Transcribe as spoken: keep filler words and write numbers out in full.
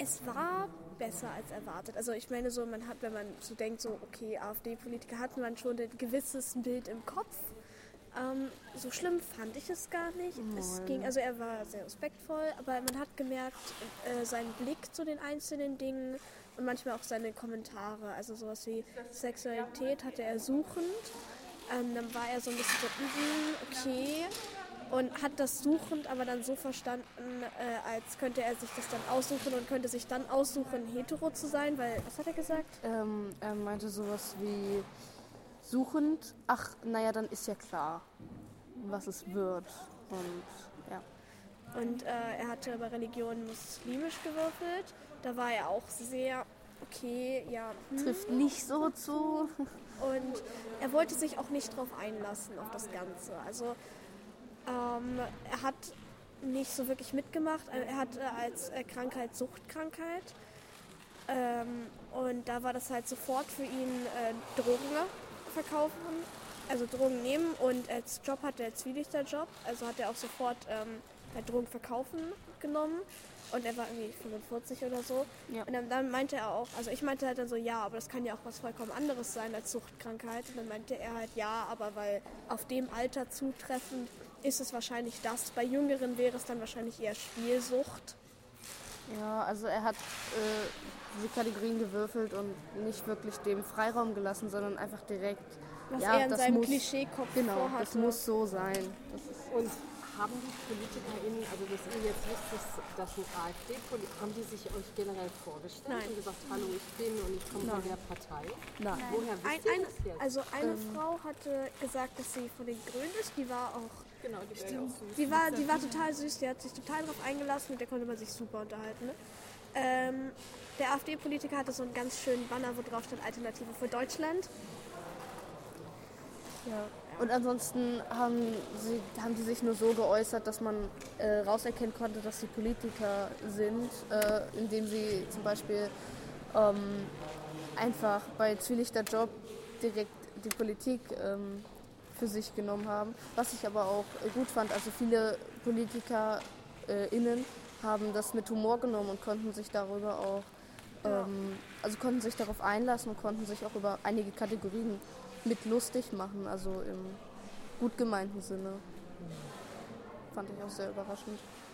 es war besser als erwartet. Also ich meine so, man hat, wenn man so denkt, so okay, AfD-Politiker hatten man schon ein gewisses Bild im Kopf. Ähm, so schlimm fand ich es gar nicht. Nein. Es ging, also er war sehr respektvoll, aber man hat gemerkt, äh, seinen Blick zu den einzelnen Dingen und manchmal auch seine Kommentare. Also sowas wie Sexualität hatte er suchend. Ähm, dann war er so ein bisschen so, mm, okay. Und hat das suchend aber dann so verstanden, äh, als könnte er sich das dann aussuchen und könnte sich dann aussuchen, hetero zu sein, weil, was hat er gesagt? Ähm, er meinte sowas wie suchend, ach, naja, dann ist ja klar, was es wird. Und ja. Und äh, er hatte bei Religion muslimisch gewürfelt. Da war er auch sehr, okay, ja. Hm. Trifft nicht so zu. Und er wollte sich auch nicht drauf einlassen, auf das Ganze. Also ähm, er hat nicht so wirklich mitgemacht. Er hatte als äh, Krankheit Suchtkrankheit. Ähm, und da war das halt sofort für ihn äh, Drogen verkaufen, also Drogen nehmen, und als Job hatte er Zwielichterjob, also hat er auch sofort ähm, halt Drogen verkaufen genommen, und er war irgendwie fünfundvierzig oder so. Ja. Und dann, dann meinte er auch, also ich meinte halt dann so, ja, aber das kann ja auch was vollkommen anderes sein als Suchtkrankheit. Und dann meinte er halt, ja, aber weil auf dem Alter zutreffend ist es wahrscheinlich das. Bei Jüngeren wäre es dann wahrscheinlich eher Spielsucht. Ja, also er hat äh, diese Kategorien gewürfelt und nicht wirklich dem Freiraum gelassen, sondern einfach direkt, was ja, er in das seinem muss, Klischeekopf genau, vorhatte. das muss so sein. Das ist Und haben die PolitikerInnen, also dass ihr jetzt wisst, dass, dass ein AfD-Politiker, haben die sich euch generell vorgestellt Nein. und gesagt, hallo, ich bin und ich komme von der Partei? Nein. Woher Ein, wisst ihr ein, das jetzt? also eine Ähm. Frau hatte gesagt, dass sie von den Grünen ist. Die war auch, genau, die wäre ja auch süß. die war, die war total süß. Die hat sich total drauf eingelassen, mit der konnte man sich super unterhalten. Ne? Ähm, der AfD-Politiker hatte so einen ganz schönen Banner, wo drauf stand Alternative für Deutschland. Ja. Und ansonsten haben, sie, haben die sich nur so geäußert, dass man äh, rauserkennen konnte, dass sie Politiker sind, äh, indem sie zum Beispiel ähm, einfach bei Zwielichterjob direkt die Politik ähm, für sich genommen haben. Was ich aber auch gut fand, also viele PolitikerInnen haben das mit Humor genommen und konnten sich darüber auch, ähm, also konnten sich darauf einlassen und konnten sich auch über einige Kategorien mit lustig machen, also im gut gemeinten Sinne. Fand ich auch sehr überraschend.